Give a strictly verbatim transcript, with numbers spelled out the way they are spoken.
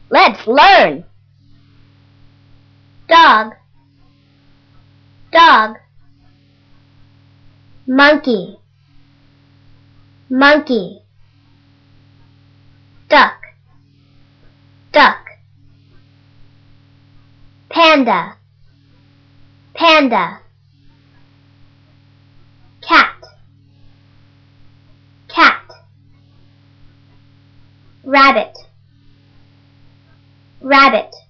Let's learn. Dog, dog. Monkey, monkey. Duck, duck. Panda, panda. Cat, cat. Rabbit, rabbit.